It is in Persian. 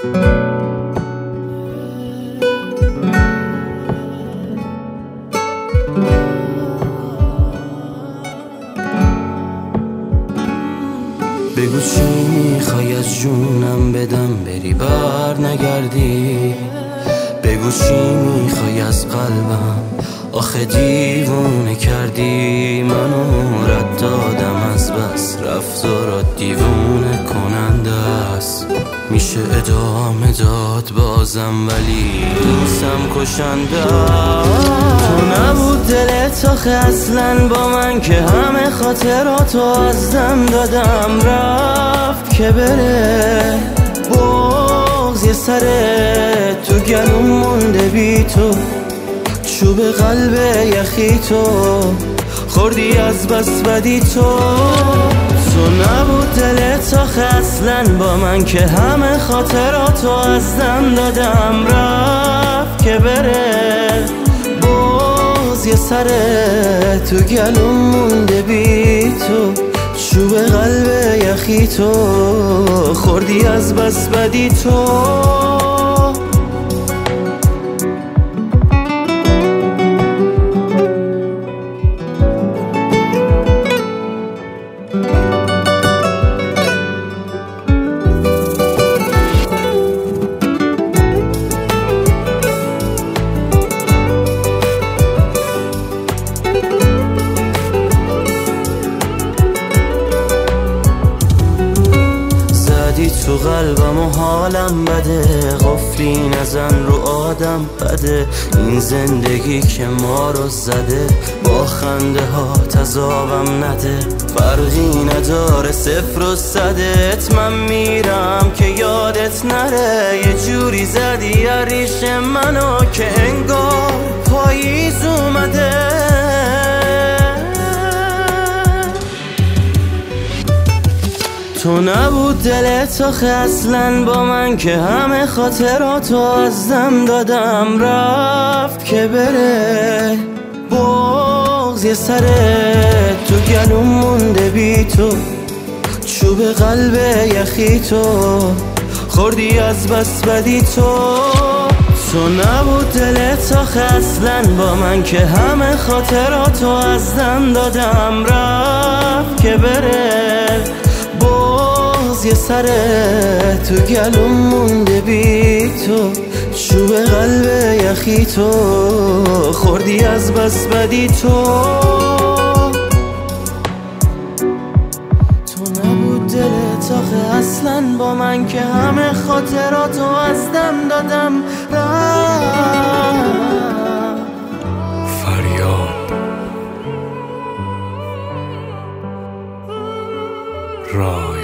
بگو چی میخوای از جونم بدم بری بر نگردی. بگو چی میخوای از قلبم آخه دیوونه کردی. منو رد دادم از بس رفتارات دیوونه کننده است. میشه ادامه داد بازم ولی دوستم کشنده. تو نبود دلت آخه اصلا با من که همه خاطراتو از دم دادم. رفت که بره بغض یه سره تو گلوم مونده بی تو. چوب قلب یخی تو خوردی از بس بدی تو. تو نبود دلت آخه اصلا با من که همه خاطراتو از دم دادم. رفت که بره باز یه سره تو گلوم مونده بی تو. چوب قلب یخی تو خوردی از بس بدی تو. تو قلبم و حالم بده. قفلی نزن رو آدم بده. این زندگی که ما رو زده با خنده ها تذابم نده. فرقی نداره صفر و صدت. من میرم که یادت نره. یه جوری زدی ریش منو که انگار پاییز اومده. تو نبود دلت آخه اصلا با من که همه خاطراتو از دم دادم. رفت که بره بغض یه سره تو گلوم مونده بی تو. چوب قلب یخی تو خوردی از بس بدی تو. تو نبود دلت آخه اصلا با من که همه خاطراتو از دم دادم. رفت که بره یه سره تو گلوم مونده بی تو. چوب قلب یخی تو خوردی از بس بدی تو. تو نبود دلت آخه اصلا با من که همه خاطراتو از دم دادم. فریاد رای